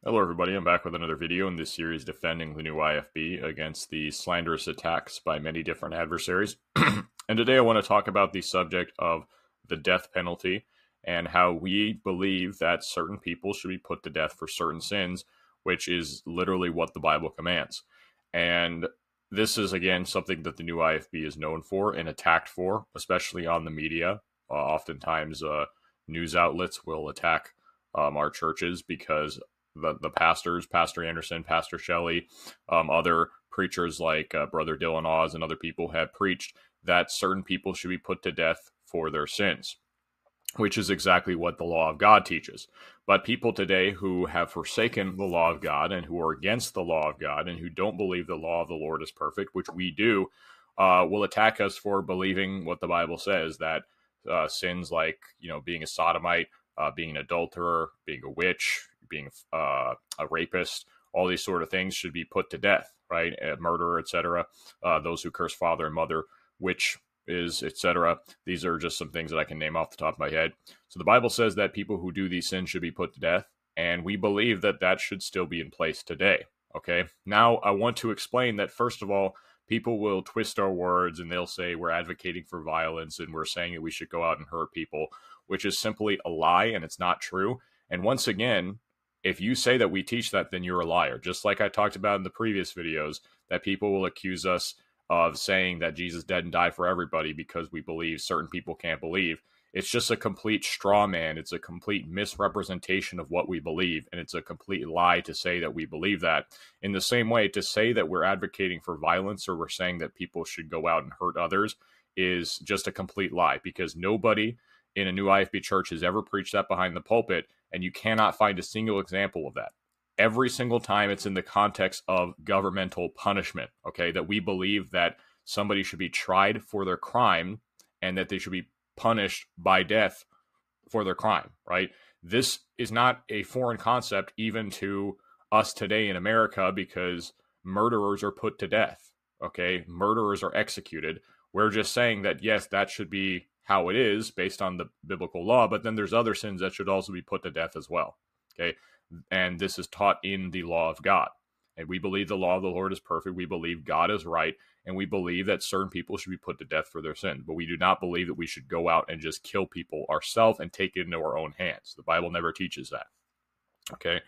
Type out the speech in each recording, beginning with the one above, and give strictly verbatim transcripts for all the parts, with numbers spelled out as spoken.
Hello everybody, I'm back with another video in this series defending the new I F B against the slanderous attacks by many different adversaries. And today I want to talk about the subject of the death penalty and how we believe that certain people should be put to death for certain sins, which is literally what the Bible commands. And this is, again, something that the new I F B is known for and attacked for, especially on the media. Uh, oftentimes, uh, news outlets will attack um, our churches because the the pastors, Pastor Anderson, Pastor Shelley, um, other preachers like uh, Brother Dylan Oz and other people have preached that certain people should be put to death for their sins, which is exactly what the law of God teaches. But people today who have forsaken the law of God and who are against the law of God and who don't believe the law of the Lord is perfect, which we do, uh, will attack us for believing what the Bible says, that uh, sins like, you know, being a sodomite, uh, being an adulterer, being a witch, being uh, a rapist, all these sort of things should be put to death, right? A murderer, et cetera. Uh, those who curse father and mother, which is, et cetera. These are just some things that I can name off the top of my head. So the Bible says that people who do these sins should be put to death, and we believe that that should still be in place today, okay? Now, I want to explain that, first of all, people will twist our words and they'll say we're advocating for violence and we're saying that we should go out and hurt people, which is simply a lie and it's not true. And once again, if you say that we teach that, then you're a liar. Just like I talked about in the previous videos, that people will accuse us of saying that Jesus didn't die for everybody because we believe certain people can't believe. It's just a complete straw man. It's a complete misrepresentation of what we believe, and it's a complete lie to say that we believe that. In the same way, to say that we're advocating for violence or we're saying that people should go out and hurt others is just a complete lie, because nobody in a new I F B church has ever preached that behind the pulpit, and you cannot find a single example of that. Every single time it's in the context of governmental punishment, okay, that we believe that somebody should be tried for their crime and that they should be punished by death for their crime, right? This is not a foreign concept even to us today in America, because murderers are put to death, okay? Murderers are executed. We're just saying that, yes, that should be how it is based on the biblical law, but then there's other sins that should also be put to death as well, okay? And this is taught in the law of God. And we believe the law of the Lord is perfect. We believe God is right. And we believe that certain people should be put to death for their sin. But we do not believe that we should go out and just kill people ourselves and take it into our own hands. The Bible never teaches that. Okay?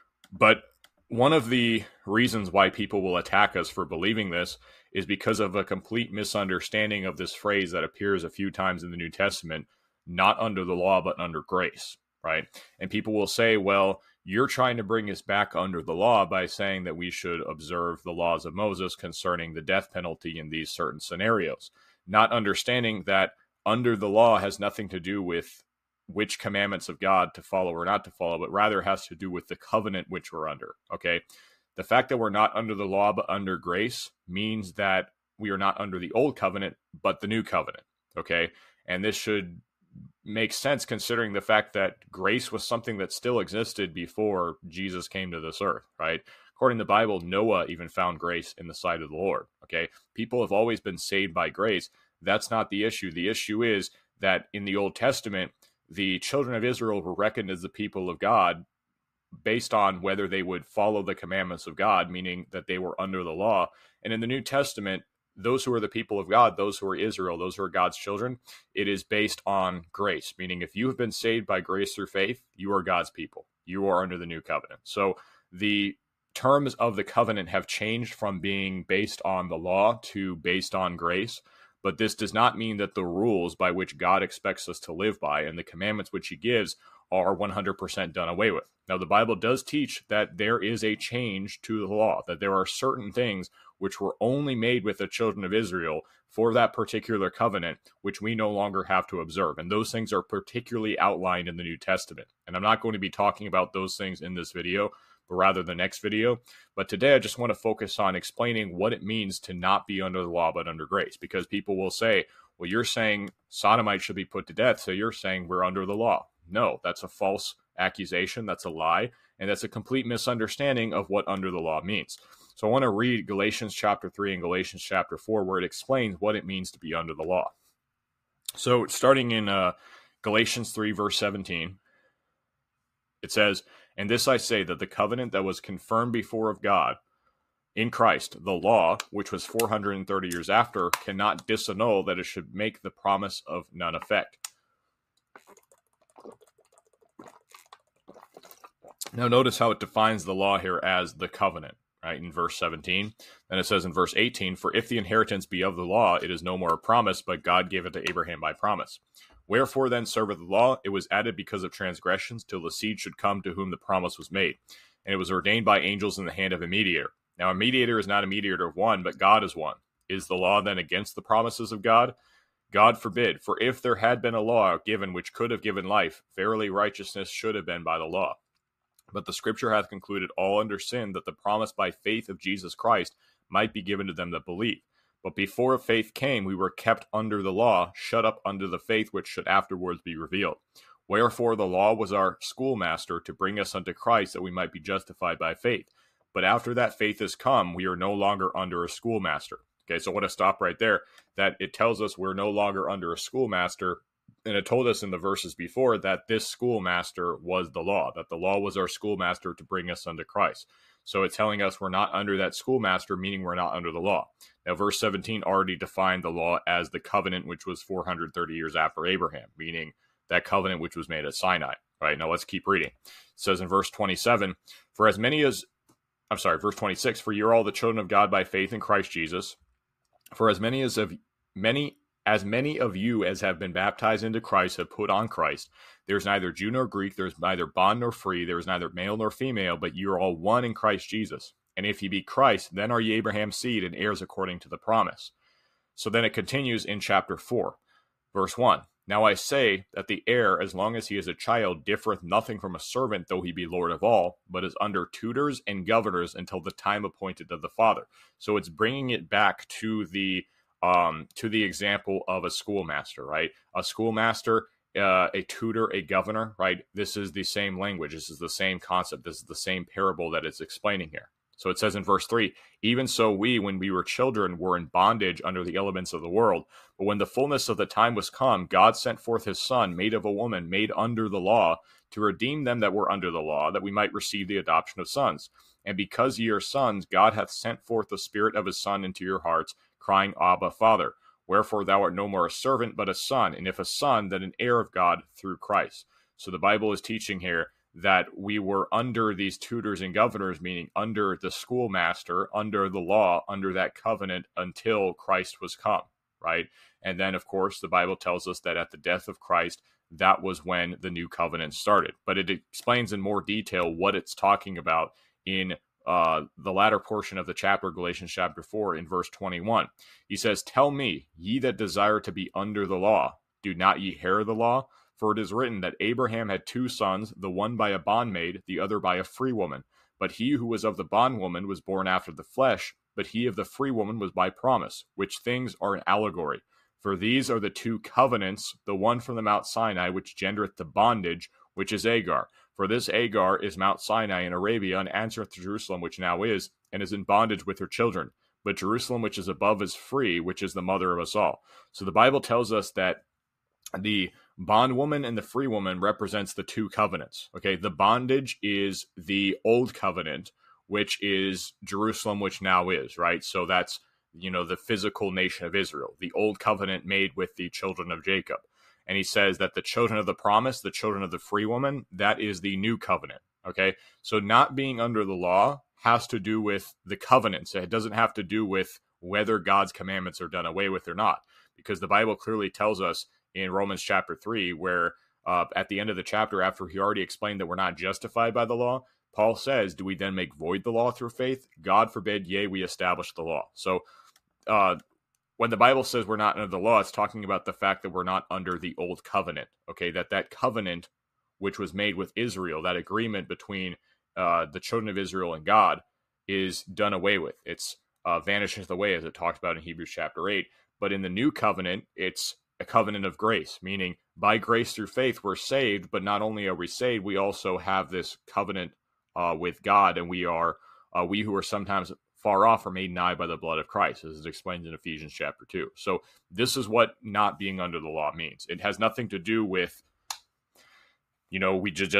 But one of the reasons why people will attack us for believing this is because of a complete misunderstanding of this phrase that appears a few times in the New Testament, not under the law, but under grace, right? And people will say, well, you're trying to bring us back under the law by saying that we should observe the laws of Moses concerning the death penalty in these certain scenarios, not understanding that under the law has nothing to do with which commandments of God to follow or not to follow, but rather has to do with the covenant which we're under, okay? The fact that we're not under the law but under grace means that we are not under the old covenant but the new covenant, okay? And this should make sense considering the fact that grace was something that still existed before Jesus came to this earth, right? According to the Bible, Noah even found grace in the sight of the Lord, okay? People have always been saved by grace. That's not the issue. The issue is that in the Old Testament, the children of Israel were reckoned as the people of God based on whether they would follow the commandments of God, meaning that they were under the law. And in the New Testament, those who are the people of God, those who are Israel, those who are God's children, it is based on grace, meaning if you have been saved by grace through faith, you are God's people. You are under the new covenant. So the terms of the covenant have changed from being based on the law to based on grace. But this does not mean that the rules by which God expects us to live by and the commandments which he gives are one hundred percent done away with. Now, the Bible does teach that there is a change to the law, that there are certain things which were only made with the children of Israel for that particular covenant, which we no longer have to observe. And those things are particularly outlined in the New Testament. And I'm not going to be talking about those things in this video, but rather the next video. But today I just want to focus on explaining what it means to not be under the law but under grace, because people will say, well, you're saying sodomites should be put to death, so you're saying we're under the law. No, that's a false accusation. That's a lie. And that's a complete misunderstanding of what under the law means. So I want to read Galatians chapter three and Galatians chapter four, where it explains what it means to be under the law. So starting in uh, Galatians three, verse seventeen, it says, And this I say, that the covenant that was confirmed before of God in Christ, the law, which was four hundred thirty years after, cannot disannul that it should make the promise of none effect. Now notice how it defines the law here as the covenant, right, in verse seventeen. Then it says in verse eighteen, for if the inheritance be of the law, it is no more a promise, but God gave it to Abraham by promise. Wherefore then serveth the law? It was added because of transgressions, till the seed should come to whom the promise was made. And it was ordained by angels in the hand of a mediator. Now a mediator is not a mediator of one, but God is one. Is the law then against the promises of God? God forbid. For if there had been a law given which could have given life, verily righteousness should have been by the law. But the scripture hath concluded all under sin, that the promise by faith of Jesus Christ might be given to them that believe. But before faith came, we were kept under the law, shut up under the faith which should afterwards be revealed. Wherefore the law was our schoolmaster to bring us unto Christ, that we might be justified by faith. But after that faith is come, we are no longer under a schoolmaster. Okay, so I want to stop right there, that it tells us we're no longer under a schoolmaster. And it told us in the verses before that this schoolmaster was the law, that the law was our schoolmaster to bring us unto Christ. So it's telling us we're not under that schoolmaster, meaning we're not under the law. Now, verse seventeen already defined the law as the covenant, which was four hundred thirty years after Abraham, meaning that covenant which was made at Sinai. All right, now let's keep reading. It says in verse twenty-seven, for as many as, I'm sorry, verse twenty-six, for you're all the children of God by faith in Christ Jesus. For as many as of many As many of you as have been baptized into Christ have put on Christ. There is neither Jew nor Greek, there is neither bond nor free, there is neither male nor female, but you are all one in Christ Jesus. And if ye be Christ, then are ye Abraham's seed and heirs according to the promise. So then it continues in chapter four, verse one. Now I say that the heir, as long as he is a child, differeth nothing from a servant, though he be Lord of all, but is under tutors and governors until the time appointed of the Father. So it's bringing it back to the Um, to the example of a schoolmaster, right? A schoolmaster, uh, a tutor, a governor, right? This is the same language. This is the same concept. This is the same parable that it's explaining here. So it says in verse three, even so we, when we were children, were in bondage under the elements of the world. But when the fullness of the time was come, God sent forth his Son, made of a woman, made under the law, to redeem them that were under the law, that we might receive the adoption of sons. And because ye are sons, God hath sent forth the Spirit of his Son into your hearts, crying, Abba, Father. Wherefore thou art no more a servant, but a son, and if a son, then an heir of God through Christ. So the Bible is teaching here that we were under these tutors and governors, meaning under the schoolmaster, under the law, under that covenant until Christ was come, right? And then, of course, the Bible tells us that at the death of Christ, that was when the new covenant started. But it explains in more detail what it's talking about in Uh, the latter portion of the chapter, Galatians chapter four, in verse twenty-one. He says, tell me, ye that desire to be under the law, do not ye hear the law? For it is written that Abraham had two sons, the one by a bondmaid, the other by a free woman. But he who was of the bondwoman was born after the flesh, but he of the free woman was by promise, which things are an allegory. For these are the two covenants, the one from the Mount Sinai, which gendereth the bondage, which is Agar. For this Agar is Mount Sinai in Arabia, and answereth to Jerusalem, which now is, and is in bondage with her children. But Jerusalem, which is above, is free, which is the mother of us all. So the Bible tells us that the bondwoman and the free woman represents the two covenants. Okay, the bondage is the old covenant, which is Jerusalem, which now is, right? So that's, you know, the physical nation of Israel, the old covenant made with the children of Jacob. And he says that the children of the promise, the children of the free woman, that is the new covenant. Okay, so not being under the law has to do with the covenants. It doesn't have to do with whether God's commandments are done away with or not, because the Bible clearly tells us in Romans chapter three, where uh, at the end of the chapter, after he already explained that we're not justified by the law, Paul says, do we then make void the law through faith? God forbid, yea, we establish the law. So uh, when the Bible says we're not under the law, it's talking about the fact that we're not under the old covenant, okay? That that covenant, which was made with Israel, that agreement between uh, the children of Israel and God, is done away with. It's uh, vanishes away, as it talks about in Hebrews chapter eight. But in the new covenant, it's a covenant of grace, meaning by grace through faith, we're saved, but not only are we saved, we also have this covenant uh, with God, and we are, uh, we who are sometimes far off are made nigh by the blood of Christ, as is explained in Ephesians chapter two. So this is what not being under the law means. It has nothing to do with, you know, we just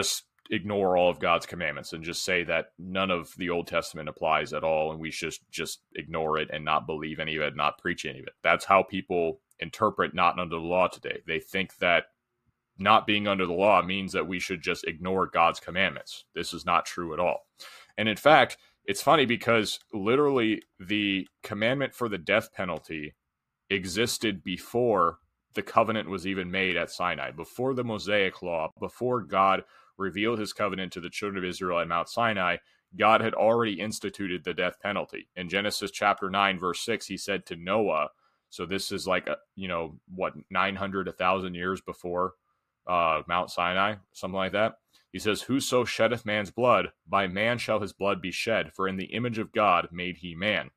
ignore all of God's commandments and just say that none of the Old Testament applies at all, and we should just ignore it and not believe any of it, not preach any of it. That's how people interpret not under the law today. They think that not being under the law means that we should just ignore God's commandments. This is not true at all. And in fact, it's funny because literally the commandment for the death penalty existed before the covenant was even made at Sinai, before the Mosaic law, before God revealed his covenant to the children of Israel at Mount Sinai. God had already instituted the death penalty. In Genesis chapter nine, verse six, he said to Noah, so this is like, a, you know, what, nine hundred, one thousand years before uh, Mount Sinai, something like that. He says, whoso sheddeth man's blood, by man shall his blood be shed, for in the image of God made he man.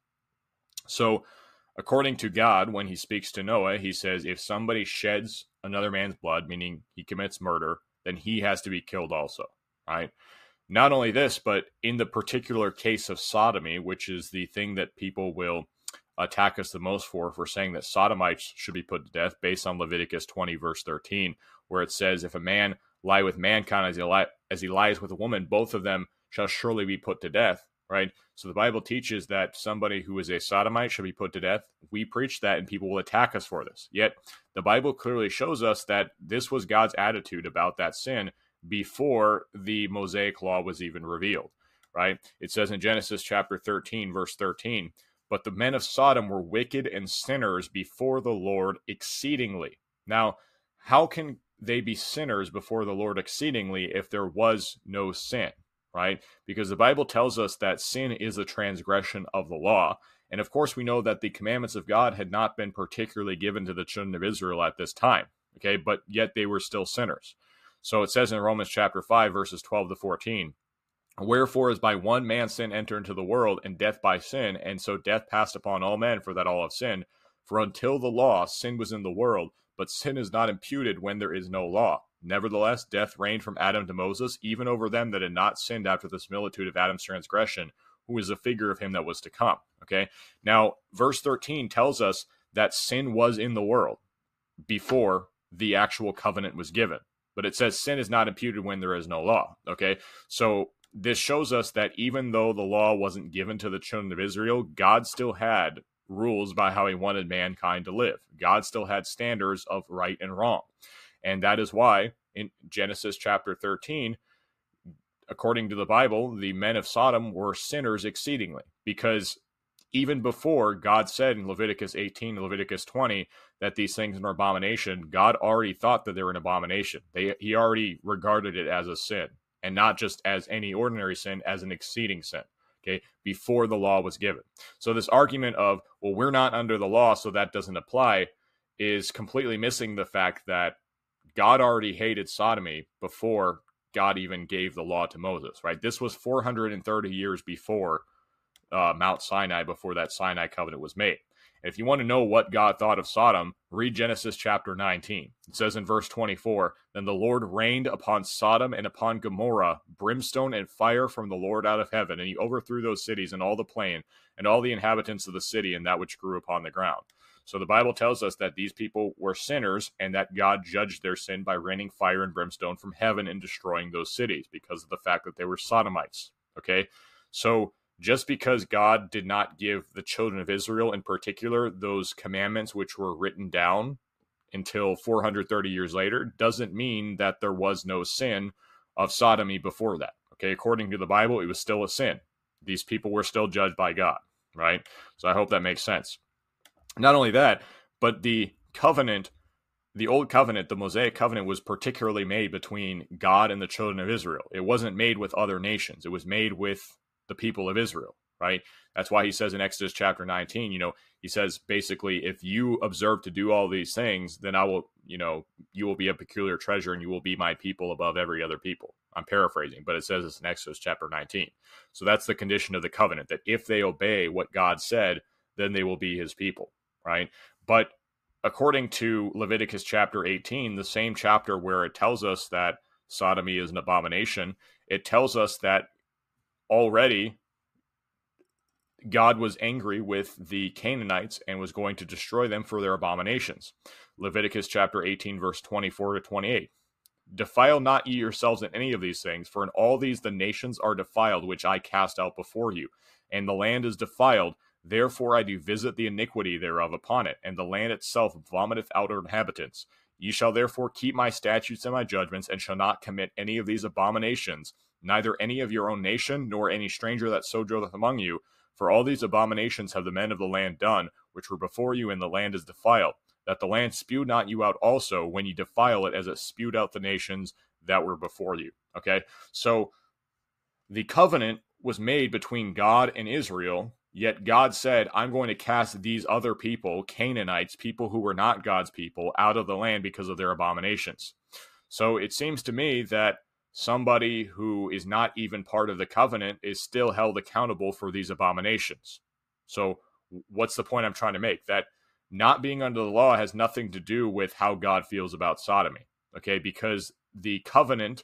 So according to God, when he speaks to Noah, he says, if somebody sheds another man's blood, meaning he commits murder, then he has to be killed also, right? Not only this, but in the particular case of sodomy, which is the thing that people will attack us the most for, for saying that sodomites should be put to death based on Leviticus twenty, verse thirteen, where it says, if a man lie with mankind as he, li- as he lies with a woman, both of them shall surely be put to death, right? So the Bible teaches that somebody who is a sodomite should be put to death. We preach that and people will attack us for this. Yet the Bible clearly shows us that this was God's attitude about that sin before the Mosaic law was even revealed, right? It says in Genesis chapter thirteen, verse thirteen, but the men of Sodom were wicked and sinners before the Lord exceedingly. Now, how can they be sinners before the Lord exceedingly if there was no sin, right? Because the Bible tells us that sin is a transgression of the law. And of course, we know that the commandments of God had not been particularly given to the children of Israel at this time, okay? But yet they were still sinners. So it says in Romans chapter five, verses twelve to fourteen, wherefore as by one man sin entered into the world, and death by sin, and so death passed upon all men, for that all have sinned. For until the law, sin was in the world, but sin is not imputed when there is no law. Nevertheless, death reigned from Adam to Moses, even over them that had not sinned after the similitude of Adam's transgression, who is a figure of him that was to come. Okay. Now, verse thirteen tells us that sin was in the world before the actual covenant was given. But it says sin is not imputed when there is no law. Okay. So this shows us that even though the law wasn't given to the children of Israel, God still had rules by how he wanted mankind to live. God still had standards of right and wrong. And that is why in Genesis chapter thirteen, according to the Bible, the men of Sodom were sinners exceedingly, because even before God said in Leviticus eighteen, Leviticus twenty, that these things are an abomination, God already thought that they were an abomination. They, he already regarded it as a sin, and not just as any ordinary sin, as an exceeding sin, okay, before the law was given. So this argument of, well, we're not under the law, so that doesn't apply, is completely missing the fact that God already hated sodomy before God even gave the law to Moses, right? This was four hundred thirty years before uh, Mount Sinai, before that Sinai covenant was made. And if you want to know what God thought of Sodom, read Genesis chapter nineteen. It says in verse twenty-four, then the Lord rained upon Sodom and upon Gomorrah brimstone and fire from the Lord out of heaven, and he overthrew those cities and all the plain, and all the inhabitants of the city, and that which grew upon the ground. So the Bible tells us that these people were sinners, and that God judged their sin by raining fire and brimstone from heaven and destroying those cities because of the fact that they were sodomites. Okay, so just because God did not give the children of Israel in particular those commandments which were written down until four hundred thirty years later doesn't mean that there was no sin of sodomy before that. Okay, according to the Bible, it was still a sin. These people were still judged by God, right? So I hope that makes sense. Not only that, but the covenant, the old covenant, the Mosaic covenant, was particularly made between God and the children of Israel. It wasn't made with other nations. It was made with the people of Israel, right? That's why he says in Exodus chapter nineteen, you know, he says basically, if you observe to do all these things, then I will, you know, you will be a peculiar treasure and you will be my people above every other people. I'm paraphrasing, but it says this in Exodus chapter nineteen. So that's the condition of the covenant, that if they obey what God said, then they will be his people, right? But according to Leviticus chapter eighteen, the same chapter where it tells us that sodomy is an abomination, it tells us that already God was angry with the Canaanites and was going to destroy them for their abominations. Leviticus chapter eighteen, verse twenty-four to twenty-eight. Defile not ye yourselves in any of these things, for in all these the nations are defiled, which I cast out before you. And the land is defiled, therefore I do visit the iniquity thereof upon it, and the land itself vomiteth out her inhabitants. Ye shall therefore keep my statutes and my judgments, and shall not commit any of these abominations, neither any of your own nation, nor any stranger that sojourneth among you. For all these abominations have the men of the land done, which were before you, and the land is defiled. That the land spew not you out also, when ye defile it, as it spewed out the nations that were before you. Okay, so the covenant was made between God and Israel, yet God said, I'm going to cast these other people, Canaanites, people who were not God's people, out of the land because of their abominations. So it seems to me that somebody who is not even part of the covenant is still held accountable for these abominations. So what's the point I'm trying to make? That not being under the law has nothing to do with how God feels about sodomy, okay? Because the covenant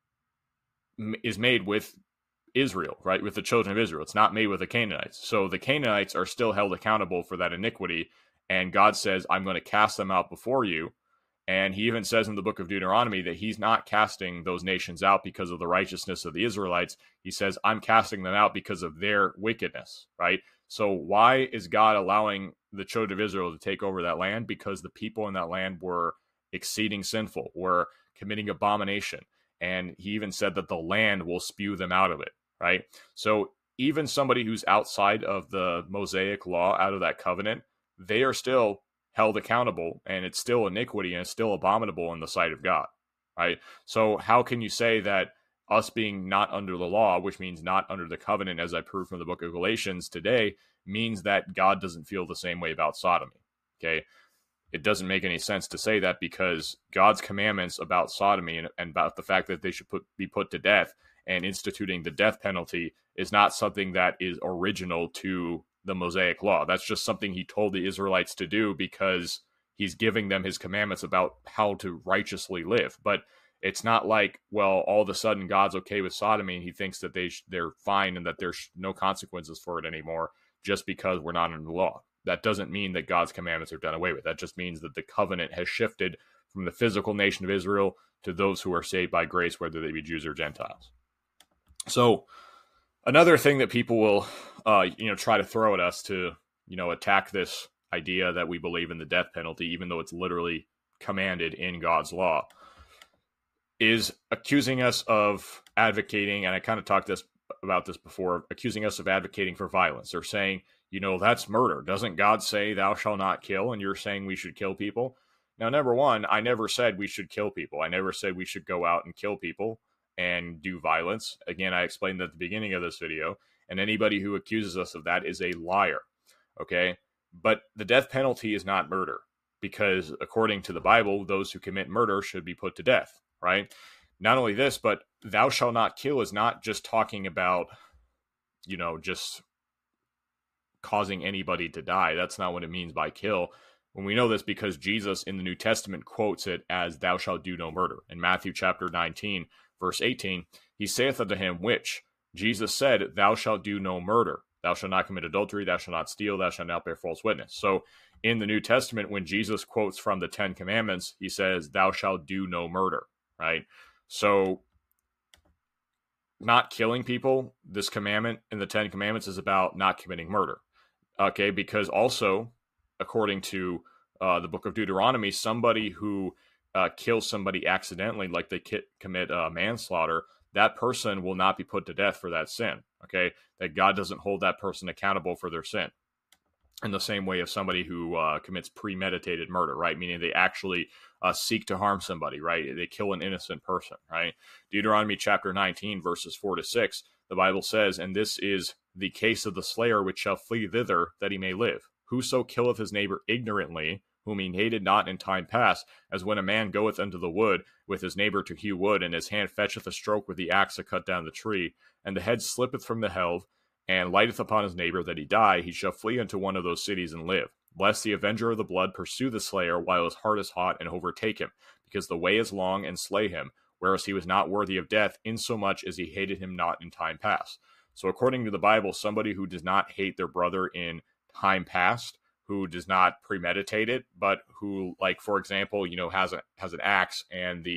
is made with Israel, right? With the children of Israel. It's not made with the Canaanites. So the Canaanites are still held accountable for that iniquity, and God says, I'm going to cast them out before you. And he even says in the book of Deuteronomy that he's not casting those nations out because of the righteousness of the Israelites. He says, I'm casting them out because of their wickedness, right? So why is God allowing the children of Israel to take over that land? Because the people in that land were exceeding sinful, were committing abomination. And he even said that the land will spew them out of it, right? So even somebody who's outside of the Mosaic law, out of that covenant, they are still held accountable, and it's still iniquity, and it's still abominable in the sight of God, right? So how can you say that us being not under the law, which means not under the covenant, as I proved from the book of Galatians today, means that God doesn't feel the same way about sodomy, okay? It doesn't make any sense to say that, because God's commandments about sodomy and, and about the fact that they should put, be put to death and instituting the death penalty is not something that is original to the Mosaic law. That's just something he told the Israelites to do because he's giving them his commandments about how to righteously live. But it's not like, well, all of a sudden God's okay with sodomy and he thinks that they sh- they're fine and that there's no consequences for it anymore just because we're not under the law. That doesn't mean that God's commandments are done away with. That just means that the covenant has shifted from the physical nation of Israel to those who are saved by grace, whether they be Jews or Gentiles. So another thing that people will, uh, you know, try to throw at us to, you know, attack this idea that we believe in the death penalty, even though it's literally commanded in God's law, is accusing us of advocating, and I kind of talked this about this before, accusing us of advocating for violence, or saying, you know, that's murder. Doesn't God say thou shalt not kill? And you're saying we should kill people? Now, number one, I never said we should kill people. I never said we should go out and kill people and do violence. Again, I explained at the beginning of this video, and anybody who accuses us of that is a liar, okay? But the death penalty is not murder, because according to the Bible, those who commit murder should be put to death, right? Not only this, but thou shalt not kill is not just talking about, you know, just causing anybody to die. That's not what it means by kill. When we know this, because Jesus in the New Testament quotes it as thou shalt do no murder. In Matthew chapter nineteen, verse eighteen, he saith unto him, which Jesus said, thou shalt do no murder. Thou shalt not commit adultery, thou shalt not steal, thou shalt not bear false witness. So in the New Testament, when Jesus quotes from the Ten Commandments, he says, thou shalt do no murder, right? So not killing people, this commandment in the Ten Commandments is about not committing murder, okay? Because also, according to uh, the book of Deuteronomy, somebody who uh, kills somebody accidentally, like they ki- commit uh, manslaughter, that person will not be put to death for that sin, okay? That God doesn't hold that person accountable for their sin. In the same way of somebody who uh, commits premeditated murder, right? Meaning they actually uh, seek to harm somebody, right? They kill an innocent person, right? Deuteronomy chapter nineteen, verses four to six, the Bible says, and this is the case of the slayer which shall flee thither that he may live. Whoso killeth his neighbor ignorantly, whom he hated not in time past, as when a man goeth unto the wood with his neighbor to hew wood, and his hand fetcheth a stroke with the axe to cut down the tree, and the head slippeth from the helve, and lighteth upon his neighbor that he die, he shall flee unto one of those cities and live, lest the avenger of the blood pursue the slayer while his heart is hot and overtake him, because the way is long, and slay him, whereas he was not worthy of death, insomuch as he hated him not in time past. So according to the Bible, somebody who does not hate their brother in time past, who does not premeditate it, but who, like, for example, you know, has a has an axe, and the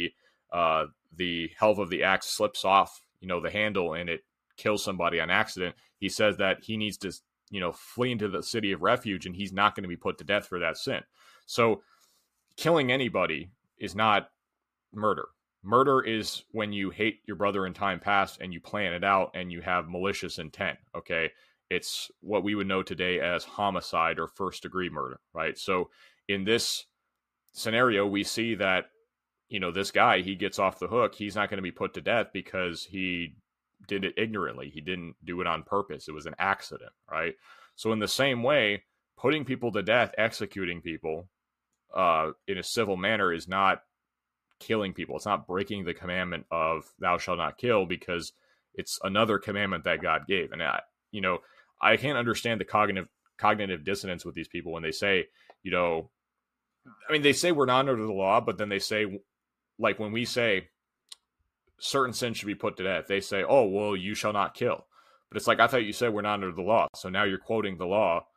uh, the helve of the axe slips off, you know, the handle and it kills somebody on accident, he says that he needs to, you know, flee into the city of refuge and he's not going to be put to death for that sin. So killing anybody is not murder. Murder is when you hate your brother in time past and you plan it out and you have malicious intent, okay? It's what we would know today as homicide or first degree murder, right? So in this scenario, we see that, you know, this guy, he gets off the hook. He's not going to be put to death because he did it ignorantly. He didn't do it on purpose. It was an accident, right? So in the same way, putting people to death, executing people uh, in a civil manner is not killing people. It's not breaking the commandment of thou shalt not kill, because it's another commandment that God gave. And I, you know, I can't understand the cognitive cognitive dissonance with these people when they say, you know, I mean, they say we're not under the law, but then they say, like when we say certain sins should be put to death, they say, oh, well, you shall not kill. But it's like, I thought you said we're not under the law. So now you're quoting the law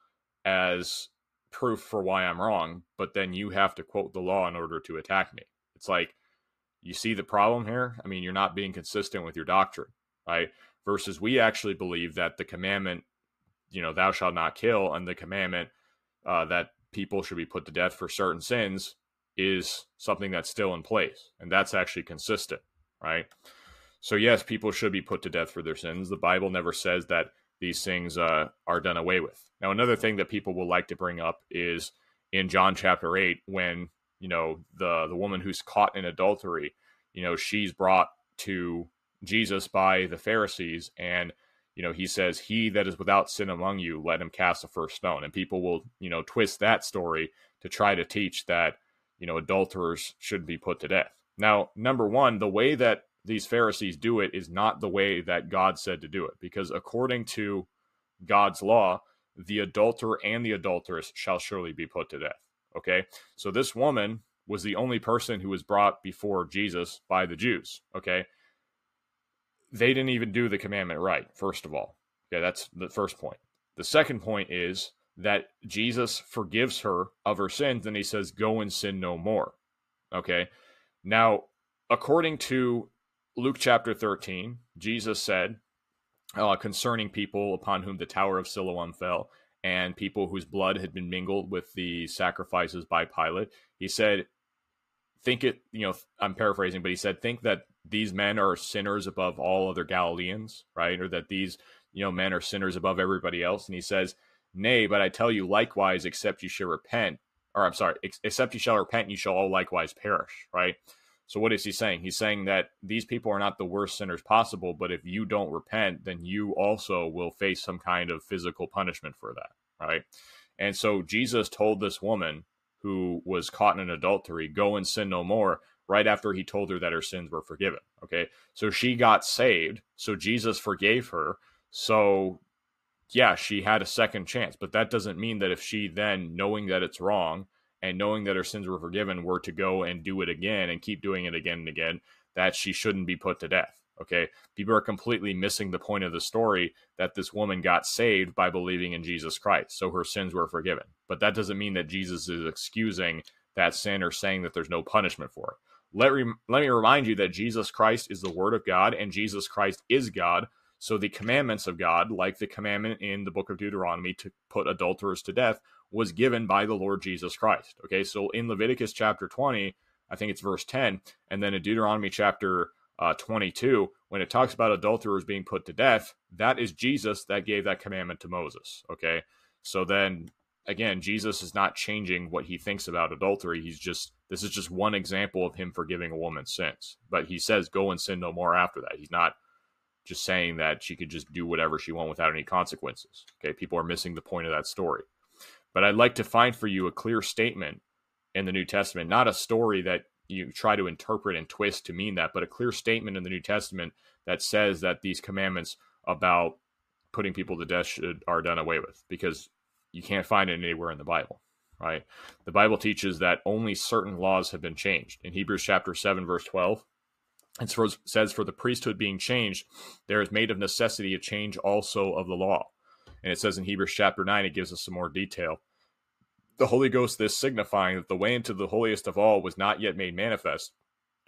as proof for why I'm wrong, but then you have to quote the law in order to attack me. It's like, you see the problem here? I mean, you're not being consistent with your doctrine, right? Versus we actually believe that the commandment, you know, thou shalt not kill, and the commandment uh, that people should be put to death for certain sins is something that's still in place. And that's actually consistent, right? So yes, people should be put to death for their sins. The Bible never says that these things uh, are done away with. Now, another thing that people will like to bring up is in John chapter eight, when, you know, the, the woman who's caught in adultery, you know, she's brought to Jesus by the Pharisees, and, you know, he says, he that is without sin among you, let him cast the first stone. And people will, you know, twist that story to try to teach that, you know, adulterers should be put to death. Now, number one, the way that these Pharisees do it is not the way that God said to do it, because according to God's law, the adulterer and the adulteress shall surely be put to death. Okay, so this woman was the only person who was brought before Jesus by the Jews. Okay, they didn't even do the commandment right, first of all. Okay, that's the first point. The second point is that Jesus forgives her of her sins, and he says, go and sin no more. Okay, now, according to Luke chapter thirteen, Jesus said, uh, concerning people upon whom the Tower of Siloam fell, and people whose blood had been mingled with the sacrifices by Pilate, he said, think it, you know, I'm paraphrasing, but he said, think that these men are sinners above all other Galileans, right? Or that these, you know, men are sinners above everybody else. And he says, nay, but I tell you likewise, except you shall repent, or I'm sorry, ex- except you shall repent, you shall all likewise perish, right? So what is he saying? He's saying that these people are not the worst sinners possible, but if you don't repent, then you also will face some kind of physical punishment for that, right? And so Jesus told this woman who was caught in adultery, go and sin no more, right after he told her that her sins were forgiven, okay? So she got saved, so Jesus forgave her, so yeah, she had a second chance, but that doesn't mean that if she then, knowing that it's wrong, and knowing that her sins were forgiven, were to go and do it again and keep doing it again and again, that she shouldn't be put to death, okay? People are completely missing the point of the story that this woman got saved by believing in Jesus Christ, so her sins were forgiven. But that doesn't mean that Jesus is excusing that sin or saying that there's no punishment for it. Let, re- let me remind you that Jesus Christ is the Word of God, and Jesus Christ is God, so the commandments of God, like the commandment in the book of Deuteronomy to put adulterers to death, was given by the Lord Jesus Christ. Okay, so in Leviticus chapter twenty, I think it's verse ten, and then in Deuteronomy chapter uh, twenty-two, when it talks about adulterers being put to death, that is Jesus that gave that commandment to Moses. Okay, so then again, Jesus is not changing what he thinks about adultery. He's just, this is just one example of him forgiving a woman's sins. But he says, go and sin no more after that. He's not just saying that she could just do whatever she wants without any consequences. Okay, people are missing the point of that story. But I'd like to find for you a clear statement in the New Testament, not a story that you try to interpret and twist to mean that, but a clear statement in the New Testament that says that these commandments about putting people to death should, are done away with, because you can't find it anywhere in the Bible, right? The Bible teaches that only certain laws have been changed. In Hebrews chapter seven, verse twelve, it says, for the priesthood being changed, there is made of necessity a change also of the law. And it says in Hebrews chapter nine, it gives us some more detail. The Holy Ghost this signifying that the way into the holiest of all was not yet made manifest,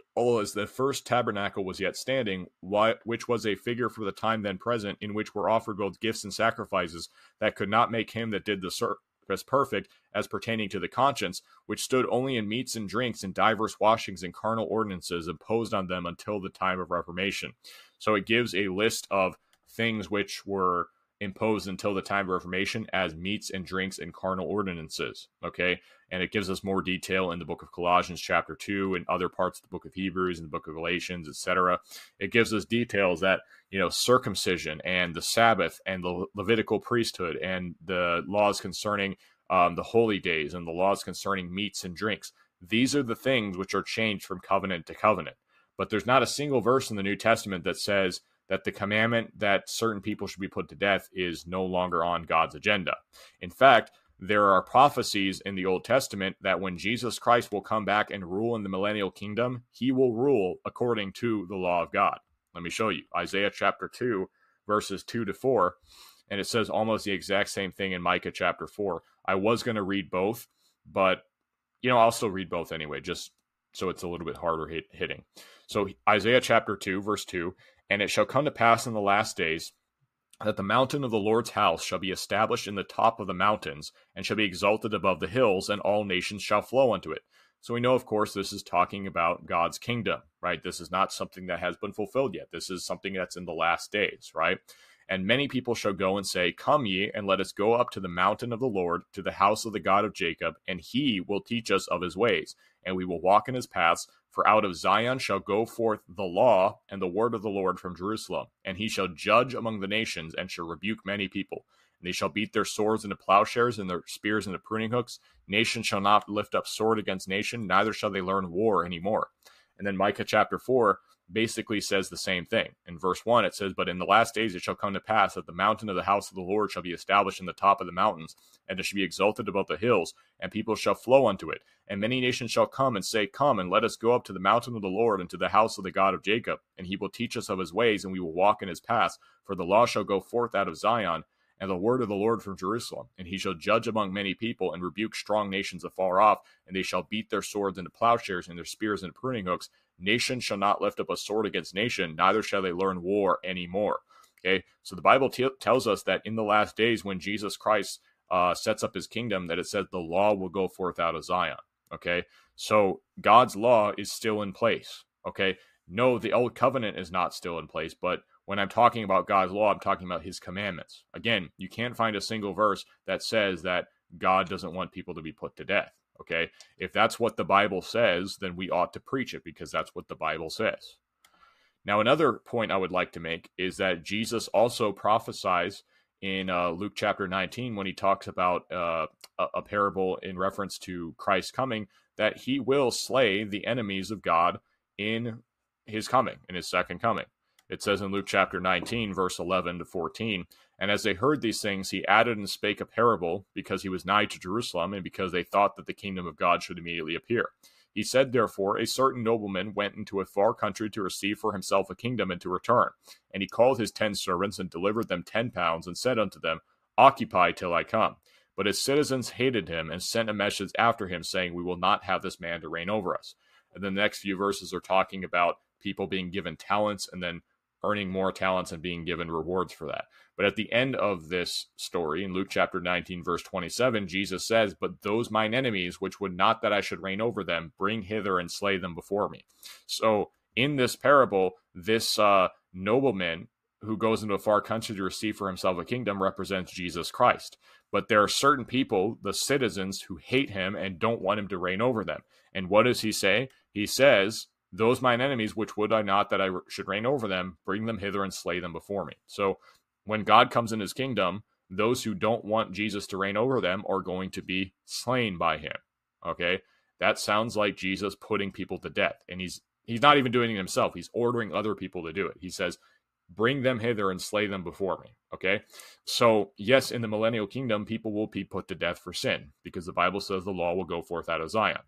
all as the first tabernacle was yet standing, which was a figure for the time then present, in which were offered both gifts and sacrifices that could not make him that did the service perfect, as pertaining to the conscience, which stood only in meats and drinks and divers washings and carnal ordinances imposed on them until the time of Reformation. So it gives a list of things which were imposed until the time of Reformation as meats and drinks and carnal ordinances, okay? And it gives us more detail in the book of Colossians chapter two and other parts of the book of Hebrews and the book of Galatians, et cetera. It gives us details that, you know, circumcision and the Sabbath and the Levitical priesthood and the laws concerning um, the holy days and the laws concerning meats and drinks. These are the things which are changed from covenant to covenant. But there's not a single verse in the New Testament that says that the commandment that certain people should be put to death is no longer on God's agenda. In fact, there are prophecies in the Old Testament that when Jesus Christ will come back and rule in the millennial kingdom, he will rule according to the law of God. Let me show you. Isaiah chapter two, verses two to four, and it says almost the exact same thing in Micah chapter four. I was going to read both, but, you know, I'll still read both anyway, just so it's a little bit harder hit, hitting. So Isaiah chapter two, verse two, and it shall come to pass in the last days that the mountain of the Lord's house shall be established in the top of the mountains, and shall be exalted above the hills, and all nations shall flow unto it. So we know, of course, this is talking about God's kingdom, right? This is not something that has been fulfilled yet. This is something that's in the last days, right? And many people shall go and say, Come ye, and let us go up to the mountain of the Lord, to the house of the God of Jacob, and he will teach us of his ways, and we will walk in his paths. For out of Zion shall go forth the law and the word of the Lord from Jerusalem. And he shall judge among the nations, and shall rebuke many people. And they shall beat their swords into plowshares, and their spears into pruning hooks. Nation shall not lift up sword against nation, neither shall they learn war any more. And then Micah chapter four basically says the same thing. In verse one, it says, But in the last days it shall come to pass that the mountain of the house of the Lord shall be established in the top of the mountains, and it shall be exalted above the hills, and people shall flow unto it. And many nations shall come and say, Come, and let us go up to the mountain of the Lord, and to the house of the God of Jacob, and he will teach us of his ways, and we will walk in his paths. For the law shall go forth out of Zion, and the word of the Lord from Jerusalem. And he shall judge among many people, and rebuke strong nations afar off, and they shall beat their swords into plowshares, and their spears into pruning hooks. Nation shall not lift up a sword against nation, neither shall they learn war anymore. Okay, so the Bible t- tells us that in the last days, when Jesus Christ uh, sets up his kingdom, that it says the law will go forth out of Zion. Okay, so God's law is still in place. Okay, no, the old covenant is not still in place, but when I'm talking about God's law, I'm talking about his commandments. Again, you can't find a single verse that says that God doesn't want people to be put to death. Okay, if that's what the Bible says, then we ought to preach it, because that's what the Bible says. Now, another point I would like to make is that Jesus also prophesies in uh, Luke chapter nineteen, when he talks about uh, a, a parable in reference to Christ coming, that he will slay the enemies of God in his coming, in his second coming. It says in Luke chapter nineteen, verse eleven to fourteen, And as they heard these things, he added and spake a parable, because he was nigh to Jerusalem, and because they thought that the kingdom of God should immediately appear. He said, therefore, a certain nobleman went into a far country to receive for himself a kingdom and to return. And he called his ten servants, and delivered them ten pounds, and said unto them, Occupy till I come. But his citizens hated him, and sent a message after him, saying, We will not have this man to reign over us. And then the next few verses are talking about people being given talents, and then earning more talents and being given rewards for that. But at the end of this story, in Luke chapter nineteen, verse twenty-seven, Jesus says, But those mine enemies, which would not that I should reign over them, bring hither and slay them before me. So in this parable, this uh, nobleman who goes into a far country to receive for himself a kingdom represents Jesus Christ. But there are certain people, the citizens, who hate him and don't want him to reign over them. And what does he say? He says, Those mine enemies, which would I not that I should reign over them, bring them hither and slay them before me. So when God comes in his kingdom, those who don't want Jesus to reign over them are going to be slain by him. Okay? That sounds like Jesus putting people to death. And he's he's not even doing it himself. He's ordering other people to do it. He says, bring them hither and slay them before me. Okay? So, yes, in the millennial kingdom, people will be put to death for sin, because the Bible says the law will go forth out of Zion.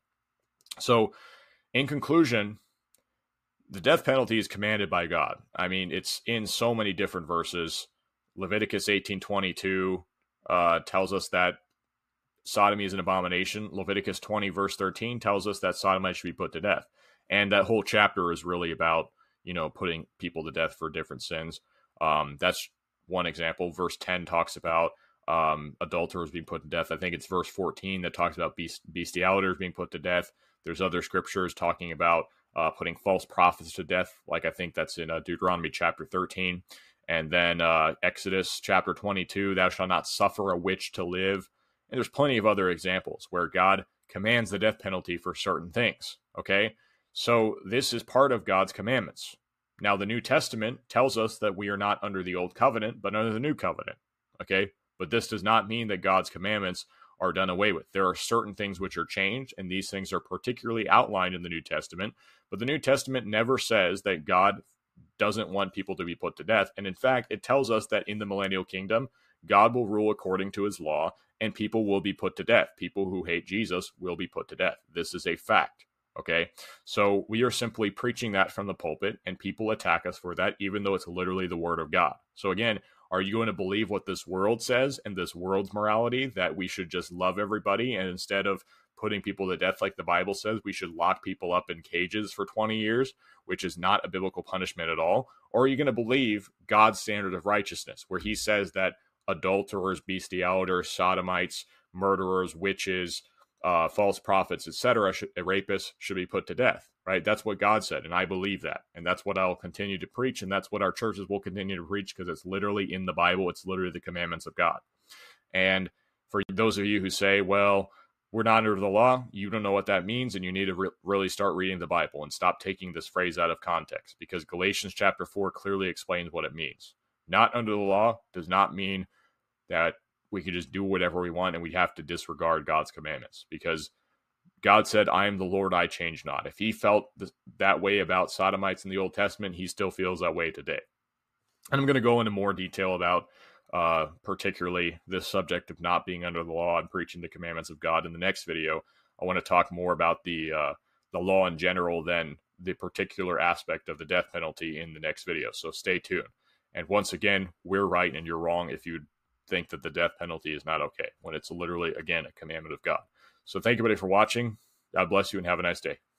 So, in conclusion, the death penalty is commanded by God. I mean, it's in so many different verses. Leviticus eighteen twenty-two uh, tells us that sodomy is an abomination. Leviticus twenty, verse thirteen tells us that sodomites should be put to death. And that whole chapter is really about, you know, putting people to death for different sins. Um, that's one example. Verse ten talks about um, adulterers being put to death. I think it's verse fourteen that talks about beast, bestialitors being put to death. There's other scriptures talking about uh, putting false prophets to death. Like I think that's in uh, Deuteronomy chapter thirteen. And then uh, Exodus chapter twenty-two, thou shalt not suffer a witch to live. And there's plenty of other examples where God commands the death penalty for certain things. Okay, so this is part of God's commandments. Now, the New Testament tells us that we are not under the old covenant, but under the new covenant. Okay, but this does not mean that God's commandments are done away with. There are certain things which are changed, and these things are particularly outlined in the New Testament. But the New Testament never says that God doesn't want people to be put to death. And in fact, it tells us that in the millennial kingdom, God will rule according to his law, and people will be put to death. People who hate Jesus will be put to death. This is a fact. Okay, so we are simply preaching that from the pulpit, and people attack us for that, even though it's literally the word of God. So again, are you going to believe what this world says and this world's morality, that we should just love everybody, and instead of putting people to death like the Bible says, we should lock people up in cages for twenty years, which is not a biblical punishment at all? Or are you going to believe God's standard of righteousness, where he says that adulterers, bestialiters, sodomites, murderers, witches, uh, false prophets, et cetera, rapists should be put to death, right? That's what God said, and I believe that. And that's what I'll continue to preach, and that's what our churches will continue to preach, because it's literally in the Bible. It's literally the commandments of God. And for those of you who say, well, we're not under the law, you don't know what that means, and you need to re- really start reading the Bible and stop taking this phrase out of context, because Galatians chapter four clearly explains what it means. Not under the law does not mean that we could just do whatever we want and we have to disregard God's commandments, because God said, I am the Lord, I change not. If he felt th- that way about sodomites in the Old Testament, he still feels that way today. And I'm going to go into more detail about uh, particularly this subject of not being under the law and preaching the commandments of God in the next video. I want to talk more about the uh, the law in general than the particular aspect of the death penalty in the next video. So stay tuned. And once again, we're right and you're wrong if you think that the death penalty is not okay, when it's literally, again, a commandment of God. So thank you, everybody, for watching. God bless you and have a nice day.